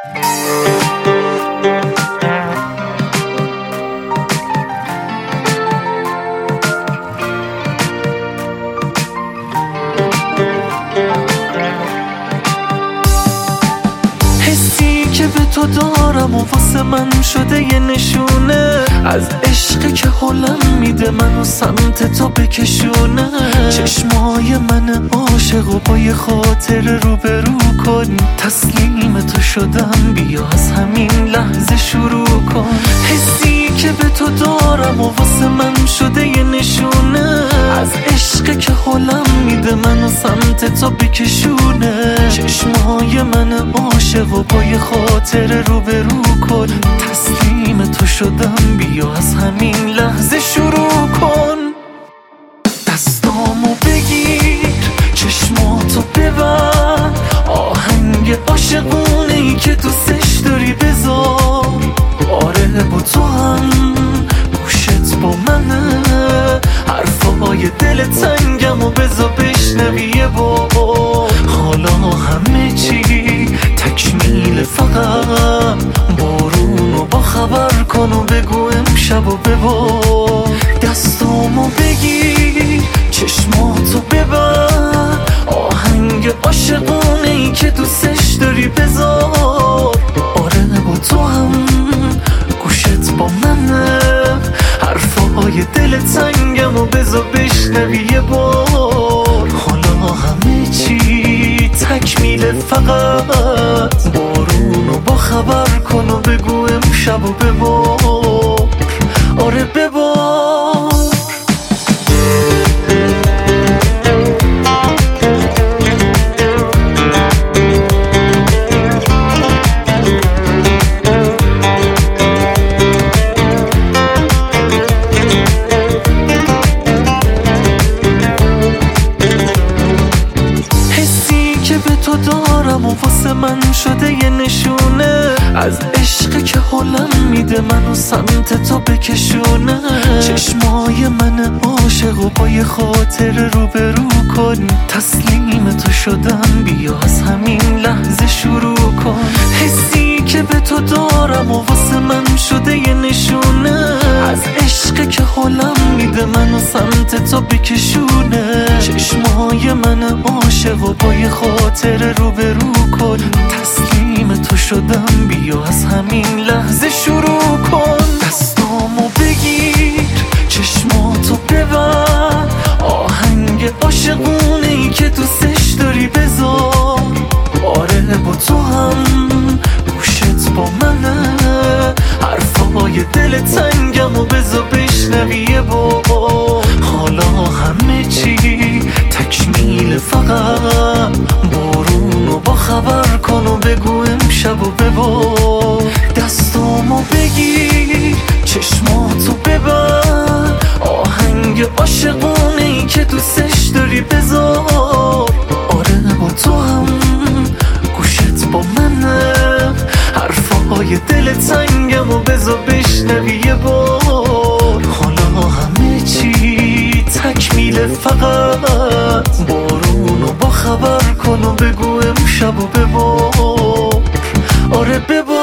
حسی که به تو دارم و واسه من شده یه نشونه از عشقی که حالم میده منو سمت تو بکشونه. چشمای من عاشق و با یه خاطر روبرو کن، تسلیم تو شدم بیا از همین لحظه شروع کن. حسی که به تو دارم و واسه من شده یه نشونه از عشقی که حالم میده منو سمت تو بکشونه. چشمای من عاشق و با یه خاطر روبرو کن، تسلیم تو شدم بیا از همین لحظه شروع کن. دستامو بگیر چشماتو ببر، آهنگ عاشقونه ای که دوستش داری بذار. آره با تو هم گوشت با منه، حرفای دل تنگم و بذار بشنوی یه بار. حالا همه چی تکمیل، فقط بارونو با خبر کن و بگو امشب و ببار. دستامو بگیر چشماتو ببر، آهنگ عاشقونه ای که دوستش داری بذار. آره با تو هم گوشت با منه، حرفای دل تنگم و بذار بشنوی یه بار. حالا همه چی تکمیل، فقط بارونو با خبر کن و بگو امشب و ببار. آره ببار. دارم و واسه من شده یه نشونه از عشقی که حالم میده منو سمت تو بکشونه. چشمای من عاشق و با یه خاطر روبرو کن، تسلیم تو شدم بیا از همین لحظه شروع کن. حسی که به تو دارم و واسه من شده یه نشونه از عشقی که حالم میده منو سمت تو بکشونه. چشمای من عاشق و با یه خاطر روبرو کن، تسلیم تو شدم بیا از همین لحظه شروع کن. دستامو بگیر چشماتو ببر، آهنگ عاشقونه ای که دوستش داری بذار. آره با تو هم گوشت با منه، حرفای دل تنگم و بذار بشنوی یه بار. حالا همه چی تکمیل، فقط بارونو با خبر کن و بگو امشب و ببار. دستامو بگیر چشماتو ببر، آهنگ عاشقونه ای که دوستش داری بذار. آره با تو هم گوشت با منه، حرفای دل تنگم و بذار بشنوی یه بار. حالا همه چی تکمیل، فقط بارونو با خبر کن و بگو امشب و ببار. آره ببار.